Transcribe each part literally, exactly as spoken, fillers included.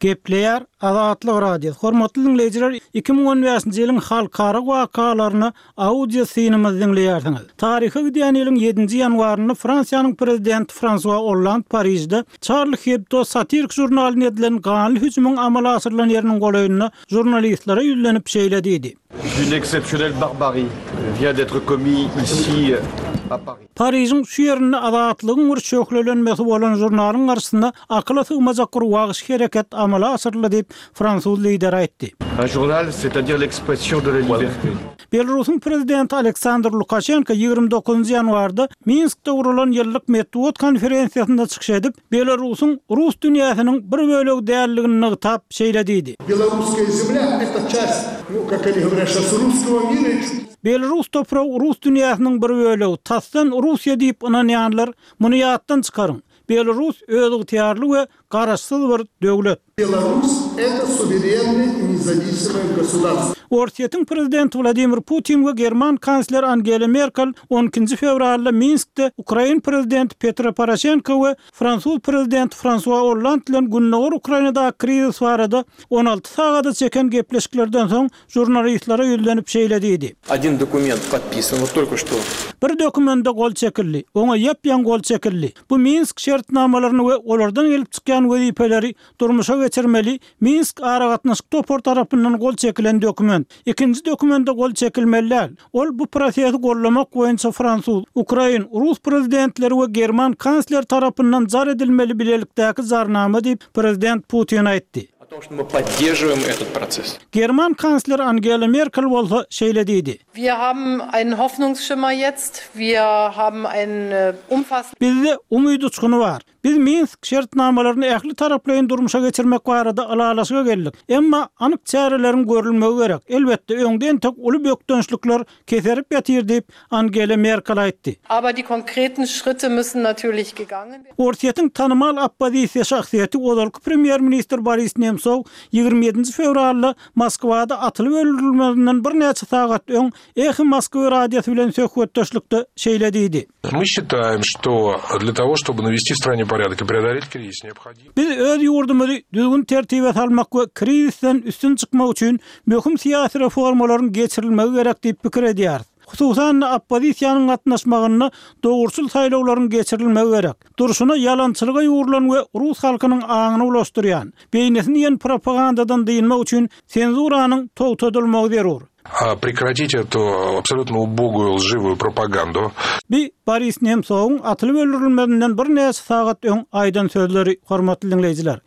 Gepleýär Azatlyk radiosu. Hormatly dinleýijiler, iki ming on beşinji ýylyň halkara wakalaryny audio synymyzy dinleýärsiňiz. Taryhy gidýän ýylyň ýedinji ýanwaryny Fransiýanyň prezidenti François Hollande Parisde Charlie Hebdo satirik jurnalyna edilen ganly hüjümüň amala asyrylan ýeriniň golaýynyna jurnalistlere ýüzlenip şeýlediydi. Une exceptionnelle barbarie vient d'être commis ici à Paris. Paris'in şu ýerinde azatlygyň bir çöklenmesi bolan jurnalyň garşysynda akla sygmajak bir wagyş hereket amala asyrly diýip Fransuz lider aýtdy. Un journal, c'est-à-dire l'expression de la liberté. Belarusyň prezidenti Aleksandr Lukashenko ýygrimi dokuzunji ýanwarda Minskde urulan ýyllyk Medwed konferensiýasynda çykyş edip, Belarusyň Rus dünýäsiniň bir bölegi däldigini nygytap şeýlediydi. Белорусская земля — это часть, ну, как они говорят сейчас, русского мира. Belarus toprağı Rus dünýäsiniň bir bölegi. Tasdan Russiýa diýip inanýanlar muny ýatdan çykaryň. Belarus özüň tiýarly we garaşsyz bir döwlet. Беларусь — это суверенное и независимое государство. Ortiýetiň prezidenti Vladimir Putin we German kansler Angela Merkel on ikinji fevralda Minskde Ukraina prezidenti Petro Poroshenko we Fransuz prezidenti François Hollande bilen günneger Ukrainada kriz barada on alty sagada çeken gepleşiklerden soň jurnalistlere ýüzlenip şeýlediydi. Один документ подписан вот только что. Bir dokumenta gol çekildi. Oňa ýapýan gol çekildi. Bu Minsk şertnamalaryny we olardan gelip çykýan wezipeleri durmuşa geçirmeli. Minsk ara gatnaşyk topor tarapyndan gol çekilen dokument. İkinci dokumenta gol çekilmeliler. Ol bu prosesi gollamak boýunça Fransuz, Ukraina, Rus prezidentleri we German kansler tarapyndan jar edilmeli bilelikdäki zarnama diýip prezident Putin aýtdy. О том, что мы поддерживаем этот процесс. German kansler Angela Merkel bolsa şeýlediydi. Wir haben einen Hoffnungsschimmer jetzt. Wir haben ein umfassend Bizde umyt uçkuny bar. Biz Minsk şertnamalaryny ähli taraplaryň durmuşa geçirmek barada alalaşyga geldik. Emma anyk çärelerin görülmegi gerek. Elbetde öňden tek uly bökdönçlükler keserip ýatyr diýip Angela Merkel aýtdy. Aber die konkreten Schritte müssen natürlich gegangen werden. Ortiýetiň tanymal oppozisiýa şahsiýeti Odalky premier minister Boris Nemtsov ýygrimi ýedinji fevralda Moskwada atylyp öldürilmesinden bir neçe sagat öň Эхо Moskwy radiosy bilen söhbetdeşlikde şeýlediydi. Мы считаем, что для того, чтобы навести в стране порядок и преодолеть кризис, необходимо. Biz öz ýurdumuzy düzgün tertibe salmak we krizisten üstün çykmak üçin möhüm siýasy reformalaryň geçirilmegi gerek diýip pikir edýär. Hususan oppozisiýanyň gatnaşmagyny dogurçul saýlawlaryň geçirilmegi gerek. Durşuna ýalançylyga ýurulan we Rus halkynyň aňyny ulaşdyrýan, beýnesini ýen propagandadan diýilmek üçin senzuranyň togtadylmagy zarur. А прекратить эту абсолютно убогую лживую пропаганду. Bi Boris Nemtsowyň atylyp öldürilmesinden bir neçe sagat öň aýdan sözleri, hormatly dinleýijiler.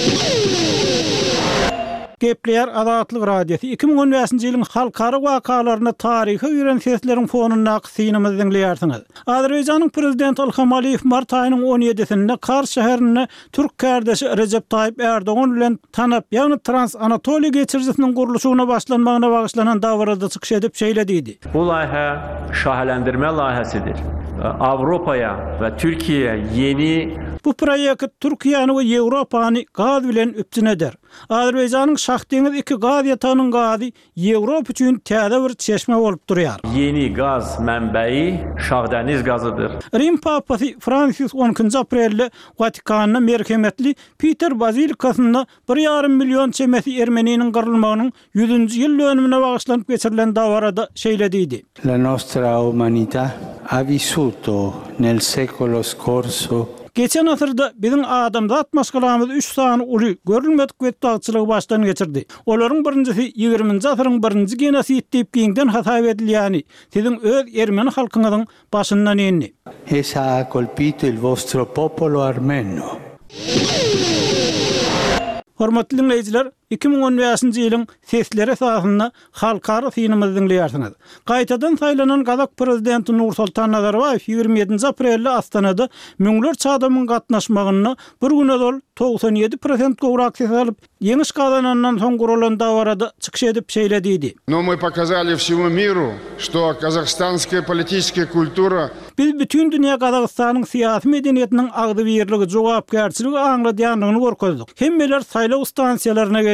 Gepleýär Azatlyk radiosu iki ming on beşinji ýylyň halkara wakalaryna taryhy ýören sesleriň fonuna synymyzy dinleýärsiňiz. Azerbaýjanyň prezidenti Ilham Aliýew mart aýynyň on ýedisinde Kars şäherine türk kardeşi Recep Tayyip Erdogan bilen tanap, ýagny Trans Anatoliýa geçirjisiniň guruluşyna başlanmagyna bagyşlanan dawarda çykyş edip şeýlediydi. Bu layihə şahləndirmə layihəsidir. Avrupaya ve Türkiye'ye yeni Bu proýekt Türkiýany we Ýewropany gaz bilen üpjün eder. Azerbaýjanyň Şahdeňiz iki gaz ýatagynyň gazy Ýewrop üçin täze bir çeşme bolup durýar. yeni gaz mənbəyi Şahdeniz gazıdır. Rim papasy Francis on ikinji aprelde Vatikanyna merhemetli Peter Bazilikasyna bir ýarym million çemesi Ermeniniň gyrylmagynyň yüzünji ýyl dönümine bagyşlanyp geçirilen dawarada şeýlediydi. La nostra umanità ha vissuto nel secolo scorso. Geçen asyrda biziň adamzat maşgalamyz üç sany uly görülmedik wetdagçylygy başdan geçirdi. Olaryň birincisi ýygrimiňji asyryň birinji genosiid diýip giňden hasap edilýäni siziň öz Ermeni halkyňyzyň başyndan enni. Esa ha colpito il vostro popolo armeno. Hormatly dinleýijiler, iki ming on beşinji ýylyň sesleri esasyna halkara synymyzy dinleýärsiňiz. Gaýtadan saýlanan Gazak prezidenti Nursultan Nazarbayew ýygrimi ýedinji aprelde Astanada müňlerçe adamyň gatnaşmagyny bir günedol doksan ýedi prosent gowrak ses alyp ýeňiş kazanandan soň gurulan dawarada çykyş edip şeýlediydi. Но мы показали всему миру, что казахстанская политическая культура. Biz bütün dünýä Kazakstanyň syýasy medeniýetiniň agdy birligi, jogapkärçiligi aňladýanlygyny görkezdik. Hemmeler saýlaw stansiýalaryna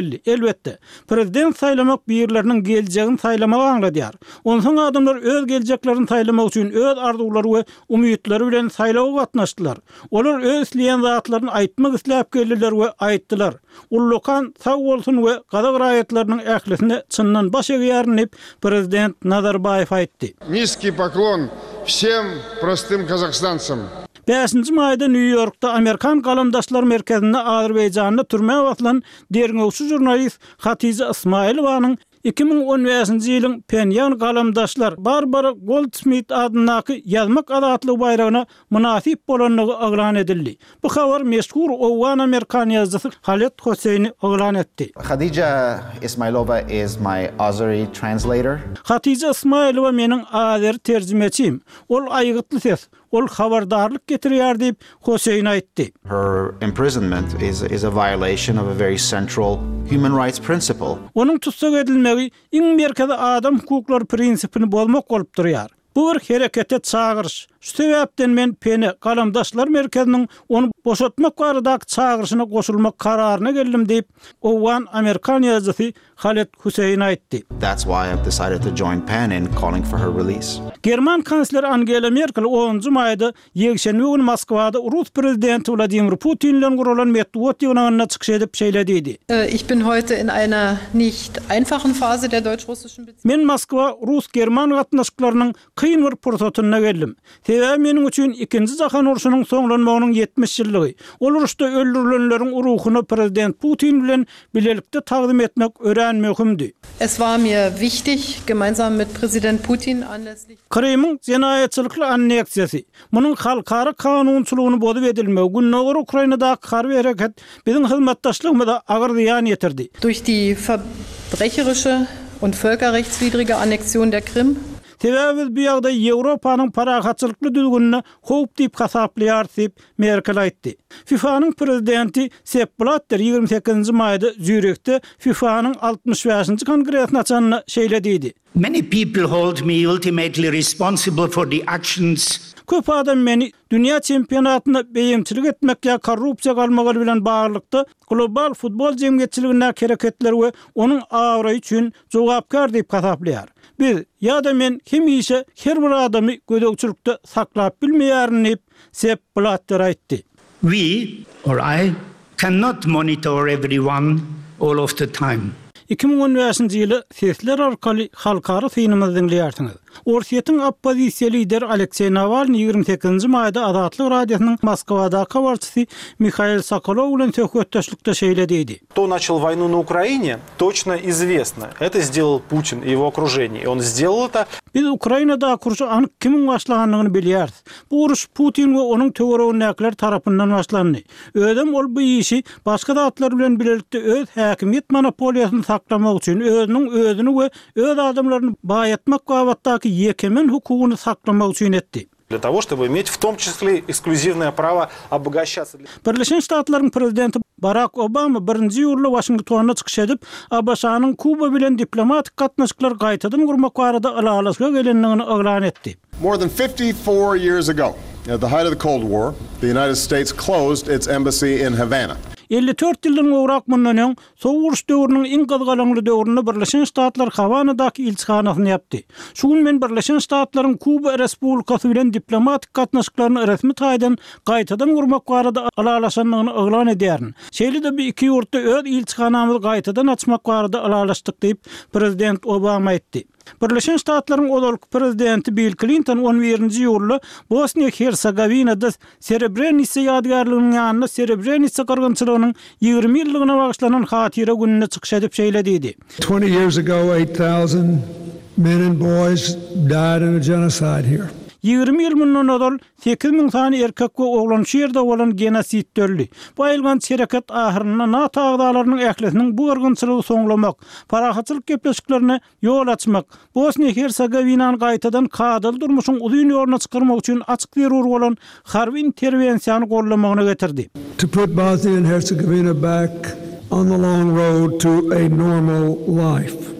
belli. Elbette, prezident saylamak birlerinin geljegini saylamak aňladýar. Onsoň adamlar öz geljeklerini saylamak üçin öz arzuwlary we umytları bilen saylawa gatnaşdylar. Olar öz isleýän zatlaryny aýtmak isläp geldiler we aýtdylar. Ullukan sag bolsun we Gazak raýatlarynyň ählisine çyndan baş egýärnip prezident Nazarbayew aýtdy. Низкий поклон всем простым казахстанцам. beşinji maýda New Yorkda Amerikan Galamdaşlar Merkezinde Azerbaýjanyny türmäge basylan derňewçi jurnalist Hatice Ismailowanyň iki ming on beşinji ýylyň Penyan Galamdaşlar Barbara Goldsmith adynaky ýazmak adatlyk bayragyna munasip bolanlygy aglan edildi. Bu habar meşhur Owan Amerikan ýazgysy Khaled Hosseini aglan etdi. Khadija Ismailova is my Azeri translator. Hatice Ismailowa meniň azer terjimechim. Ol aýgytly ses, ol habardarlyk getirýär diýip Hossein aýtdy. Her imprisonment is is a violation of a very central human rights principle. Onun tutsak edilmegi iň merkezi adam hukuklary prinsipini bozmak bolup durýar. Bu bir herekete çağırış. Şu sebäpden men Pene Galamdaşlar Merkeziniň onu boşatmak baradaky çağırışyna goşulmak kararyna geldim diýip Owan Amerikan ýazgysy Khaled Hossein aýtdy. That's why I've decided to join Penn in calling for her release. German kansler Angela Merkel onuncu maýda ýekşenbe günü Moskwada Rus prezidenti Vladimir Putin bilen gurulan medeniýet ýygynyna çykyş edip şeýlediydi. Ich bin heute in einer nicht einfachen Phase der deutsch-russischen Beziehungen. Men Moskwa Rus-German gatnaşyklarynyň kyn bir pursatyna geldim. Sebäbi meniň üçin ikinji jahan uruşynyň soňlanmagynyň yetmiş ýyllygy. Ol uruşda öldürilenleriň uruhyny prezident Putin bilen bilelikde taqdim etmek ören möhümdi. Es war mir wichtig, gemeinsam mit Präsident Putin anlässlich Krymyň jenaýetçilikli anneksiýasy, munyň halkara kanunçylygyny bozup edilmegi günnäger Ukrainadaky harby hereket biziň hyzmatdaşlygymyza agyr ziýan ýetirdi. durch die verbrecherische und völkerrechtswidrige Annexion der Krim. Sebäbi bu ýagda Ýewropanyň parahatçylykly düzgününe howp diýip hasaplaýar diýip Merkel aýtdy. FIFA'nyň prezidenti Sepp Blatter ýygrimi sekizinji maýda Zürichde FIFA'nyň altymyş beşinji kongresine açanyny şeýlediydi. Many people hold me ultimately responsible for the actions. Köp adam meni dünya çempionatyna beýimçilik etmek ýa korrupsiýa galmagy bilen baglykda global futbol jemgyýetçiligine hereketler we onuň awry üçin jogapkar diýip hasaplaýar. Biz ýa-da men hemişe her bir adamy gödökçülükde saklap bilmeýärin diýip Sepp Blatter aýtdy. We, or I, cannot monitor everyone all of the time. iki ming on beşinji ýyly sesler arkaly halkara synymyzy dinleýärsiňiz. Orsiýetiň oppozisiýa lideri Aleksey Navalny ýygrimi sekizinji maýda Azatlyk radiosynyň Moskwadaky habarçysy Mikhail Sokolow bilen söhbetdeşlikde şeýlediydi. Кто начал войну на Украине, точно известно. Это сделал Путин и его окружение. И он сделал это. Biz Ukrainada kurşy anyk kimin başlanyny bilýäris. Bu uruş Putin we onuň töweregindäkiler tarapyndan başlandy. Ödem ol bu işi başga zatlar bilen bilelikde öz häkimiýet monopoliýasyny saklamak üçin özüniň özüni we öz adamlaryny baýatmak gabatdaky ýekemen hukugyny saklamak üçin etdi. Для того, чтобы иметь в том числе эксклюзивное право обогащаться. Birleşen Ştatlaryň prezidenti Barack Obama birinji ýurly Washingtona çykyş edip, A B S-nyň Kuba bilen diplomatik gatnaşyklar gaýtadan gurmak barada alalasga gelenligini aglan etdi. More than fifty-four years ago, at the height of the Cold War, the United States closed its embassy in Havana. elli dört ýyldan gowrak mundan öň Soğuk döwrüniň iň gazgalaňly döwründe Birleşen Ştatlar Havanadaky ilçihanasyny yapdy. Şu gün men Birleşen Ştatlaryň Kuba Respublikasy bilen diplomatik gatnaşyklaryny resmi taýdan gaýtadan gurmak barada alalaşanlygyny aglan edýärin. Şeýle-de bir iki ýurtda öz ilçihanamyzy gaýtadan açmak barada alalaşdyk diýip prezident Obama aýtdy. Birleşen Ştatlaryň odalyk prezidenti Bill Clinton on birinji ýurly Bosniýa-Hersegowiňada Srebrenica ýadgarlygynyň ýanyna Srebrenica gyrgynçylygynyň ýygrimi ýyllygyna bagyşlanan hatira gününe çykyş edip şeýlediydi. twenty years ago, eight thousand men and boys died in a genocide here. ýygrimi ýyl mundan odal sekiz ming sany erkek we oglan şu ýerde bolan genosit döldi. Bu aýylgan şereket ahyryna NATO agdalarynyň ählisiniň bu gyrgynçylygy soňlamak, parahatçylyk gepleşiklerine ýol açmak, Bosniýa-Hersegowiňany gaýtadan kadal durmuşyň uzun ýoluna çykyrmak üçin açyk terror bolan harby interwensiýany gollamagyna getirdi. To put Bosnia and Herzegovina back on the long road to a normal life.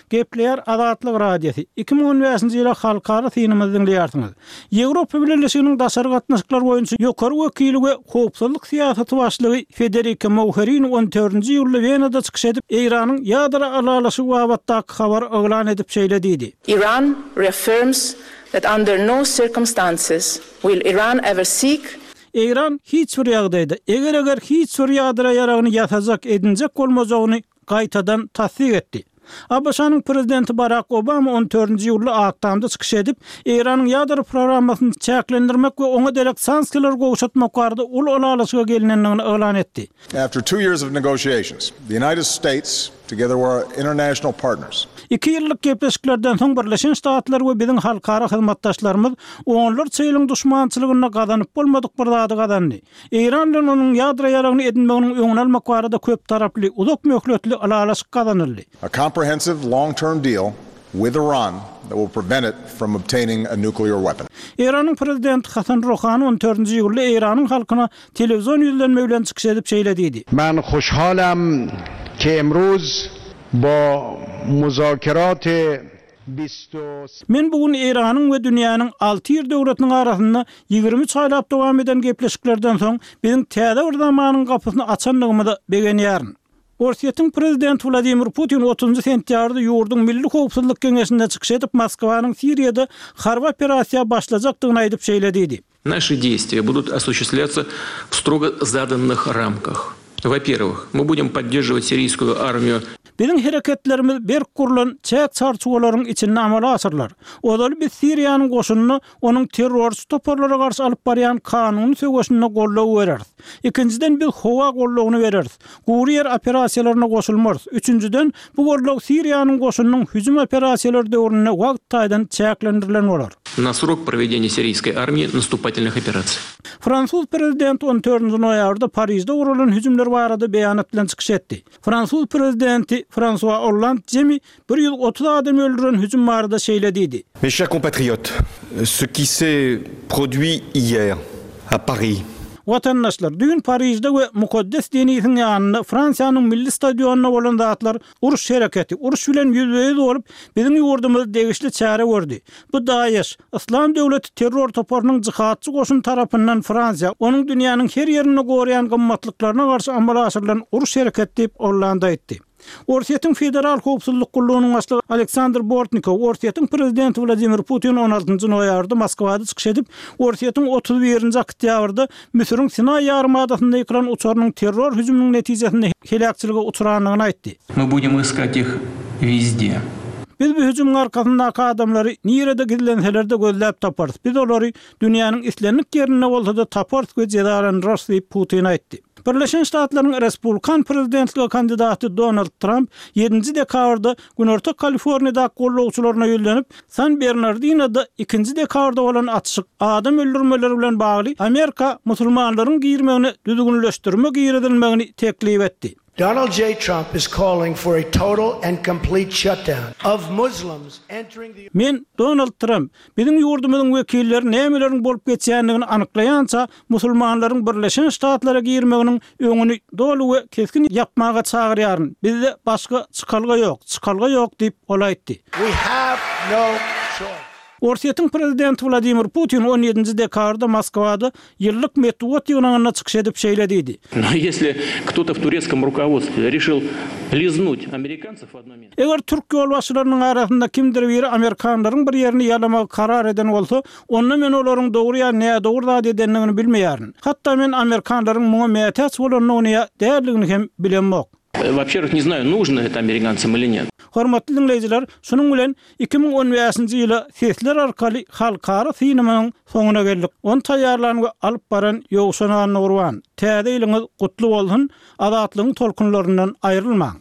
Gepler Azatlyk radiosu iki ming on beşinji ýyla halkara synymyzy dinleýärsiňiz. Ýewropa Birleşiginiň daşary gatnaşyklar boýunça ýokary wekili we howpsuzlyk syýasaty başlygy Federica Mogherini on dördünji ýylda Wenada çykyş edip Iranyň ýadra alalasy wabatdaky habar oglan edip şeýlediydi. Iran reaffirms that under no circumstances will Iran ever seek İran hiç bir ýagdaýda eger eger hiç bir ýadra ýaragyny ýatazak edinjek bolmajagyny gaýtadan tasdik etdi. A B Ş'nyň prezidenti Barack Obama on dördünji ýylda aktamda çykyş edip Iranyň ýadra programmasyny çäklendirmek we oňa delek sanksiýalar goşatmak barada ul alalaşyga gelinendigini oglan etdi. After two years of negotiations, the United States, together with our international partners, iki ýyllyk gepleşiklerden soň Birleşen Ştatlar we biziň halkara hyzmatdaşlarymyz onlar çeýliň duşmançylygyna gazanyp bolmadyk bir zady gazandy. Iran bilen onuň ýadra ýaragyny edinmeginiň öňüne almak barada köp taraply, uzak möhletli alalaşyk gazanyldy. A comprehensive long-term deal with Iran that will prevent it from obtaining a nuclear weapon. Iranyň prezidenti Hasan Rouhani on dördünji ýylda Iranyň halkyna telewizyon ýüzlenme bilen çykyş edip şeýlediydi. Men hoşhalam ki emruz ba muzakerat Men bugün Iranyň we dünýäniň alty ýer döwletiniň arasynda ýygrimi çaýlap dowam eden gepleşiklerden soň biziň täze bir zamanyň gapysyny açanlygymyzy begenýärin. Russiýanyň prezidenti Vladimir Putin otuzunji sentýarda ýurduň Milli Howpsuzlyk Keňeşinde çykyş edip Moskwanyň Siriýada harby operasiýa başlajakdygyny aýdyp şeýlediydi. Наши действия будут осуществляться в строго заданных рамках. Во-первых, мы будем поддерживать сирийскую армию. Biziň hereketlerimiz bir kurulan çäk çarçugalaryň içinde amala asyrlar. Odaly biz Siriýanyň goşunyny onuň terrorist toporlara garşy alyp barýan kanuny söwüşine gollaw bereriz. İkinciden biz howa gollawyny bereriz. Guriýer operasiýalaryna goşulmarys. Üçüncüden bu gollaw Siriýanyň goşunynyň hüjüm operasiýalary döwrüne wagt taýdan çäklendirilen bolar. На срок проведения сирийской армии наступательных операций. Fransuz prezidenti on dördünji noýabrda Parisde urulan hüjümler barada beýanat bilen çykyş etdi. Fransuz prezidenti François Hollande jemi bir ýüz otuz adam öldüren hüjüm barada şeýlediydi. Mes chers compatriotes, ce qui s'est produit hier à Paris. Watandaşlar, dün Parisde we mukaddes dininiň ýanynda Fransiýanyň milli stadionuna bolan zatlar uruş hereketi, uruş bilen ýüzbeýiz bolup biziň ýurdumyzy degişli çäre gördi. Bu Daesh, Islam döwleti terror toporunyň jyhatçy goşun tarapyndan Fransiýa, onuň dünýäniň her ýerine gorýan gymmatlyklaryna garşy amala asyrylan uruş hereketi diýip Hollande aýtdy. Orsiýetiň federal howpsuzlyk gullugynyň başlygy Aleksandr Bortnikov, Orsiýetiň prezidenti Vladimir Putin on altynji noýabrda Moskwada çykyş edip, Orsiýetiň otuz birinji oktýabrda Misiriň Sinay ýarymadasyna ýykylan uçarynyň terror hüjüminiň netijesinde helakçylyga uçuranlygyny aýtdy. Мы будем искать их везде. Biz bu hüjümň arkasyndaky adamlary nirede gidilenselerde gözläp taparys. Biz olary dünýäniň islenlik ýerine bolsa-da taparys we jedalandyrys diýip Putin aýtdy. Birleşen Ştatlaryň Respublikan prezidentligi kandidaty Donald Trump ýedinji dekabrda Günorta Kaliforniýada gollawçylaryna ýölenip San Bernardino'da ikinji dekabrda bolan atşyk adam öldürmeleri bilen bagly Amerika musulmanlaryň girmegini düzgünleşdirmek ýeredilmegini teklip etdi. Donald J. Trump is calling for a total and complete shutdown of Muslims entering the... Men Donald Trump, biziň ýurdumyzyň wekilleri nämeleriň bolup geçýändigini anyklaýança, musulmanlaryň Birleşen Ştatlara girmeginiň öňüni dolu we keskin yapmaga çagyrýaryn. Bizde başga çykalga ýok, çykalga ýok diýip olaýtdy. We have no choice. Orsiýetiň prezidenti Vladimir Putin on ýedinji dekabrda Moskwada ýyllyk medwat ýygynyna çykyş edip şeýlediydi. Но если кто-то в турецком руководстве решил лизнуть американцев в одно место. Eger Türk ýolbaşçylarynyň arasynda kimdir biri Amerikanlaryň bir ýerini ýalamagy karar eden bolsa, onda men olaryň dogry ýa näme dogry zat edenligini bilmeýärin. Hatda men Amerikanlaryň muňa mätäç bolanyny däerligini hem bilenmok. Во-первых, не знаю, нужно это американцам или нет. Hormatly dinleyijiler, şunun bilen iki ming on beşinji ýyla sesler arkaly halkara synymyň soňuna geldik. On taýýarlanyp alyp baran ýogşanan Nurwan. Täze ýylyňyz gutly bolsun, azatlygyň tolkunlaryndan aýrylmaň.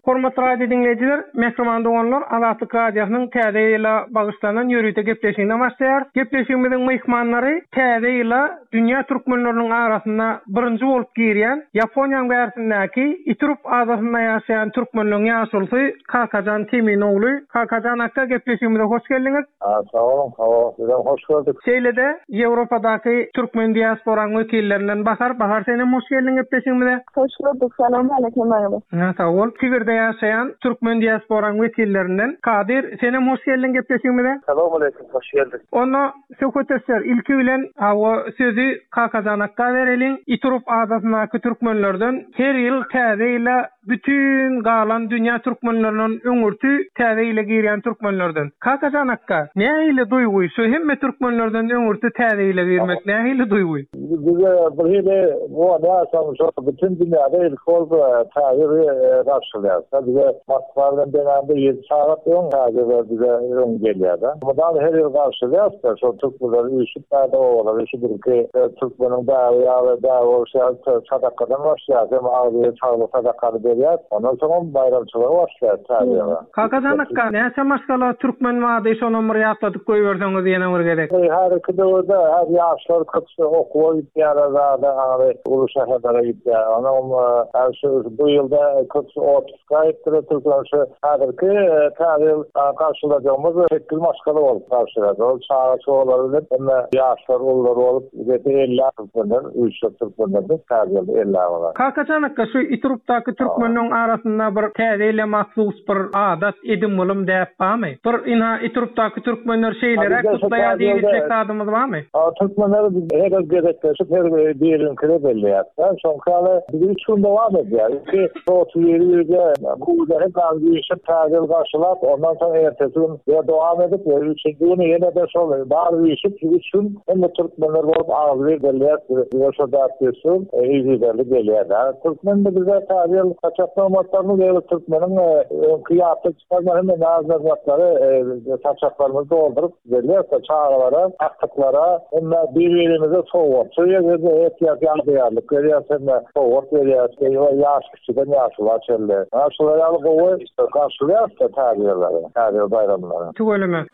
Hormatly radio dinleyijiler, Mehriman doganlar, Azatlyk radiosynyň täze ýyla bagyşlanan ýörüýte gepleşigine başlaýar. Gepleşigimiziň mehmanlary täze ýyla dünýä türkmenleriniň arasynda birinji bolup girýän Ýaponiýanyň bärsindäki Iturup azasynda ýaşaýan türkmenleriň ýaşulsy Kakajan Teminoglu. Kakajan akka gepleşigimize hoş geldiňiz. Sağ olun, sağ olun. Hoş gördük. Şeýlede Ýewropadaky türkmen diasporaň wekillerinden Bahar, Bahar senem hoş geldiň gepleşigimize. Hoş gördük. Salam aleikum. Ha, sağ ol. Tigirde ýaşaýan türkmen diasporaň wekillerinden Kadir, senem hoş geldiň gepleşigimize. Salam aleikum, hoş geldik. Onu söhbetler ilki bilen awa sözü Kakajan akka bereliň. Iturup azasyndaky türkmenlerden her ýyl täze ýyla bütün galan dünýä türkmenleriniň öňürtü täze ýyla girýän türkmenlerden. Kakajan akka, nähili duýguy? Şu hemme türkmenlerden öňürtü täze ýyla girmek nähili duýguy? Bize birhili bu adamlar şu bütün dünýäde ilk oldu täze raşlýar. Bize Moskwadan denende ýet saat öň täze bize öň gelýär. Bundan her ýyl raşlýar. Şu türkmenler üşüp täze olar, üşüp ki türkmeniň dawy ýa-da dawy şeýle sadakadan başlaýar. Hem ağzı çağlı sadakary berýär. Ondan soň bayramçylar başlaýar täze. Kakajan akka, näçe maskala türkmen wady şonu bir ýatladyk goýberdiňiz ýene bir gerek. Her kıdawda her ýaşlar köpçe okuw ýa-da da ulu şäherlere gitýär. Onam her şu bu ýylda köpçe otuz gaýtdyr türkmençe häzirki täze karşıladığımız tekil maskala bolup karşıladı. O çağaçy olabilir. Hem ýaşlar ullar bolup elli türkmenler, üç türkmenler täze elli bolar. Kakajan akka, şu Iturupdaky türkmenliň arasynda bir täze ýyla mahsus bir adat edim bolum diýip barmy? Bir ina Iturupdaky türkmenler şeýlere kutlaýar diýip adamymyz barmy? A türkmenler her gerekleşip her birin kire belliýär. Şonkaly bir üç gün dowam edýär. Ki otuz ýerde bu da hep ýaşap täze garşylap, ondan soň ertesi gün ýa dowam edip üçinji güni ýene de şol bar ýaşap üç gün hem türkmenler bolup agly belliýär. Ýa-da däpdirsin, ýa-da belliýär. Türkmenler bize täze taçaklamatlaryny ýa-da türkmeniň kıyafet çıkarmalarını hem nazarlatları taçaklarımızı doldurup belliýär. Çağlara, aktıklara hem birbirimize soğuk. Suya göre ihtiyaç yandıyarlık. Görüyorsun soğuk veriyor. Yaş küçüden yaşlılar çölle. Yaşlılar alıp ovu karşılıyor da tarihiyorlar. Tarihi bayramları. Çok öyle mi?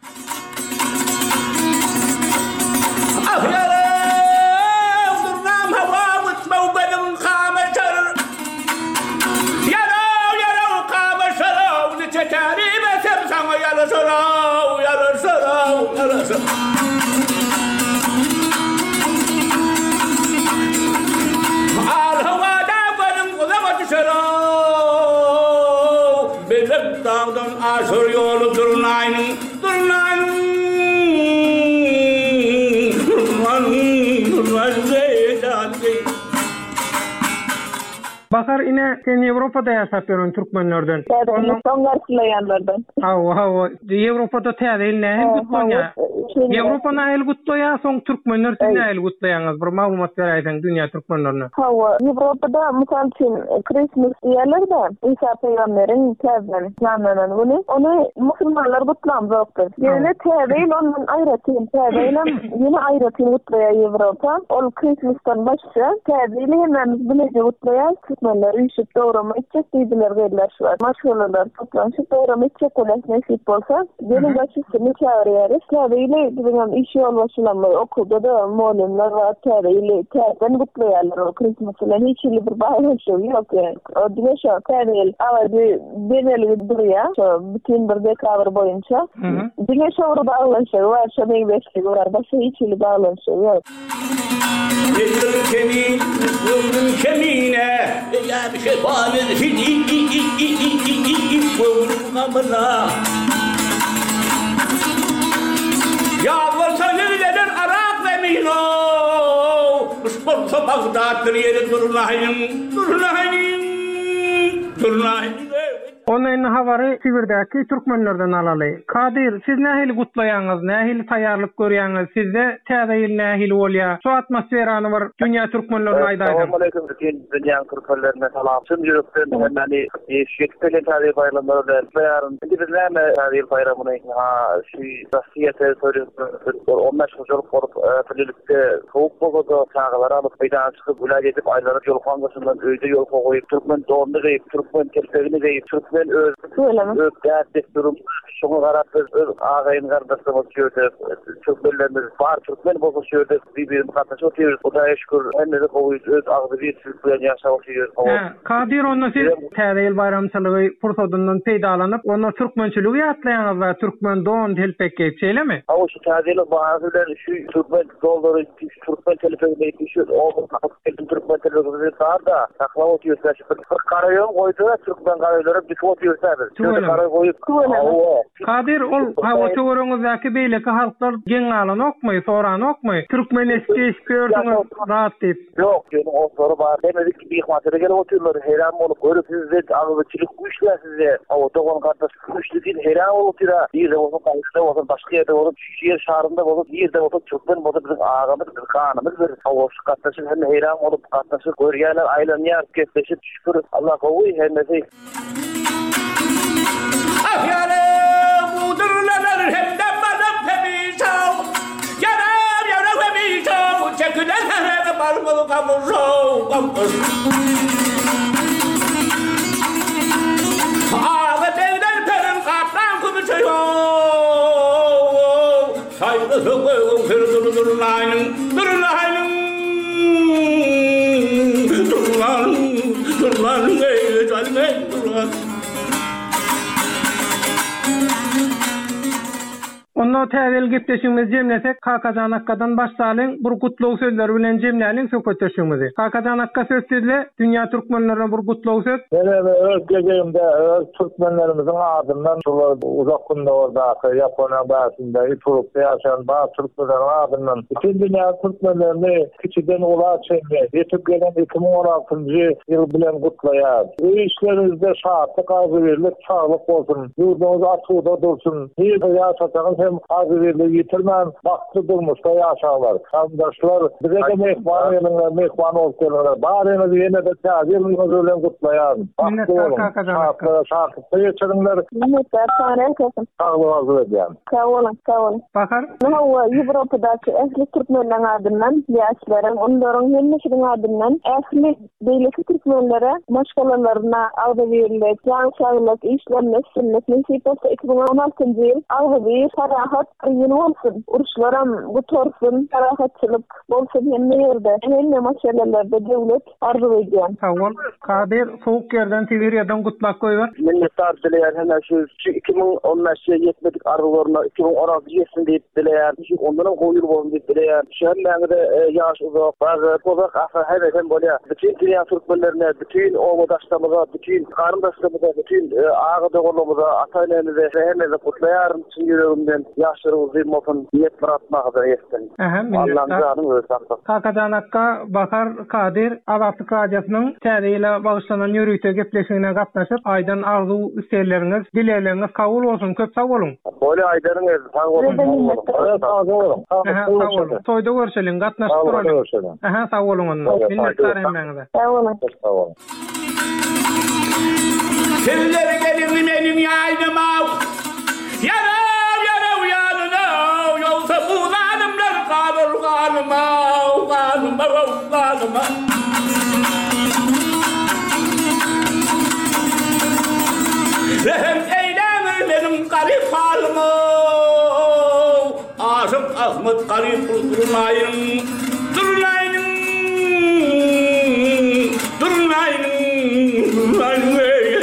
Dağdan aşır yolu durunayın, durunayın, durunayın, durunayın, zeydan. Bahar ine sen Ýewropada ýaşap ýörün türkmenlerden. Onu soň garşylaýanlardan. Hawa, hawa. Ýewropada täze nähili gutlaýar? Ýewropa nähili gutlaýar, soň türkmenler siz nähili gutlaýaňyz? Bir maglumat berýäň dünýä türkmenlerine. Hawa, Ýewropada mysal üçin Christmas ýerlerde İsa peýgamberiň täzeni planlanan güni, onu musulmanlar gutlamazokdur. Ýöne täze ondan aýratyn, täze ýene aýratyn gutlaýar Ýewropa. Ol Christmasdan başga täze hemimiz bilýär gutlaýar. Türkmenler üşüp doğrama içecek diziler verirler şu an. Maşgulalar toplanışıp doğrama içecek olan nasip olsa gelin başısını çağırıyoruz. Tabiyle bizim iş yol başlanma okulda da muallimler var. Tabiyle tabiyle kutlayarlar o Christmas'la. Hiç öyle bir bağlanışım yok yani. O dine şu tabiyle ama deneli duruyor. Bütün bir dekabır boyunca. Dine şu orada bağlanışım var. Şu benim beşlik var. Başka hiç öyle bağlanışım yok. Yıldırım kemin, yıldırım kemine ya bir şey bağlı fin i i i i i i i i vurma bana yağmur sanırlar Arak ve Mino Isparta Bagdad yeri durunayın durunayın durunayın Onun habary Sibirdäki türkmenlerden alaly. Kadir, siz nähili gutlaýaňyz, nähili taýýarlyk görýäňiz? Sizde täze ýyl nähili bolýar? Şu atmosferany bir dünýä türkmenlerine aýdaýdyň. Assalamu alaykum dünýä türkmenlerine salam. Şüm ýürekden hemmeni şeýle täze bayramlarda ýaryn. Indi biz näme täze bayramyny ha şu Rossiýada söýüp on beş ýyl borup birlikde soğuk boldy çağlara alyp meýdana çykyp gülä edip aýlanyp ýol kangasyndan öýde ýol goýup türkmen dowamly goýup türkmen kelpegini goýup Türkmen öz öz gerçek durum şunu garatır ağayın kardeşlerimiz şöyle Türkmenlerimiz var Türkmen bolsa şöyle bir-birini katlaşıp oturuyoruz. O da şükür hemmede koyuz öz ağzı bir Türkmen yaşap oturuyoruz. Kadir onu siz Täze bayramçılığı fırsatından peýdalanıp onu Türkmençiligi ýatlaýanyz we Türkmen don telpek geçeýlemi? O şu Täzelik bahasylar şu Türkmen dolary Türkmen telefonu şu o Türkmen telefonu da saklap oturuyorlar. Karayon koydu Türkmen karayoları bir oturuyorlar. Şöyle karayoy koyup Kadir ol o töwerüňizdäki beýleki halklar geň alan okmaý, soran okmaý. Türkmen eskeş gördüňiz rahat diýip. Yok, ýöne o soru bar. Demedik ki bir masala gelip oturlar. Heran bolup görüp sizde agzçylyk güýçler sizde. O togon kardeş güýçlükin heran bolup ýa. Bir de o kaýda o başga ýerde bolup şeýer şahrynda bolup ýerde bolup Türkmen bolup bizim ağamyz, bir kanymyz bir. O kardeşim hem heran bolup kardeşi görýärler, aýlanýar, kesleşip şükür Allah gowy hemmesi. Ahyale budurlar hem de bana pemişav. Yaram yaram pemişav. Çekiden her balmalı kamuşav. Ağa devden perin kaplan kumuşav. Saygı sıkıyorum bir dururlayın. Dururlayın. Dururlayın. Dururlayın. Dururlayın. Dururlayın. Onu täzel gepleşigimiz jemlesek Kakajan Akkadan başlalyň bir gutlaw sözleri bilen jemläliň söhbetleşigimizi. Kakajan Akka söz sizle dünýä türkmenlerine bir gutlaw söz. Benim öz gecemde öz türkmenlerimizin adından uzak günde orada Yaponiya basında Etiyopya yaşayan bazı Türkmenlerin adından bütün dünýä türkmenlerini kiçiden ula çekme yetip gelen iki bin on altıncı yıl bilen gutlaýar. Bu işlerinizde şahatlyk azyberlik sağlyk bolsun. Ýurduňyz açyda dursun. Bir ýaşasaňyz hem azyberlik ýitirmän wagtly durmuşda ýaşaýlar. Kardeşler bize de mehmanlar mehman bolsalar. Barymyz ýene de täzelmiňiz bilen gutlaýar. Minnetler Kakajan Akka. Şahatlyk ýetirňler. Minnetler Kakajan. Sağlyk arzu edýän. Sağ olun, sağ olun. Bakar. Hawa Ýewropadaky äsli türkmenler adından ýaşlaryň onlaryň hemmesiniň adından äsli beýleki türkmenlere maşgalalaryna agda berilip, ýan şagyrlyk işlerine sünnet nesipesi iki bin on altıncı ýyl agda bir sarahat ýyl bolsun. Uruşlaram gutorsun, sarahatçylyk bolsun hemme ýerde. Hemme maşgalalarda döwlet arzu edýän. Sağ ol. Kadir soğuk ýerden Sibiriýadan gutlak goýbar. Minnettar dileýär hemme şu iki bin on beşe ýetmedik arzularyna iki bin on alty ýetsin diýip dileýär. Şu ondan goýur bolsun diýip dileýär. Şu hemmede ýaş uzak, bazı pozak afa hem bolýar. Bütün dünýä türkmenlerine, bütün oğuldaşlarymyza, bütün garyndaşlarymyza, bütün ağa doganlarymyza, ata-enemize hemmede gutlaýar üçin ýüregimden ýaşlarymyzy bolsun niýet biratmagyda ýetsin. Allah'ın janyny öz saklasın. Kakajan Akka, Bakar, Kadir, Azatlyk radiosynyň täze ýyla bagyşlanan ýörükde gepleşigine gatnaşyp, aýdan arzu isleýleriniz, dileýleriniz kabul bolsun. Köp sag bolun. Boly aýdaryňyz sag bolun. Sag bolun. Sag bolun. Toýda görşeliň, gatnaşyp duralım. Aha, sag bolun onda. Minnetler hemmeňize. Sag olun. Sag bolun. Sizleri gelin benim yaydıma. Yarav yarav yanına. Yoksa bu zalimler kalır kalıma. Kalıma kalıma. Rehem eylemir benim garip halımı. Aşık Ahmet garip durmayın. Durmayın. Durmayın. Durmayın.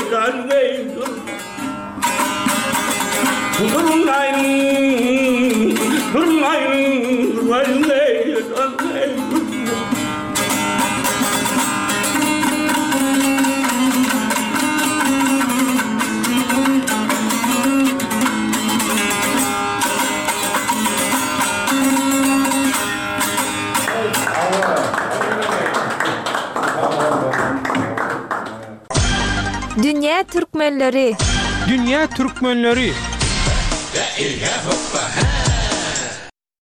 Durmayın, durmayın, durmayın, Dünya Türkmenleri. Dünya Türkmenleri. Ya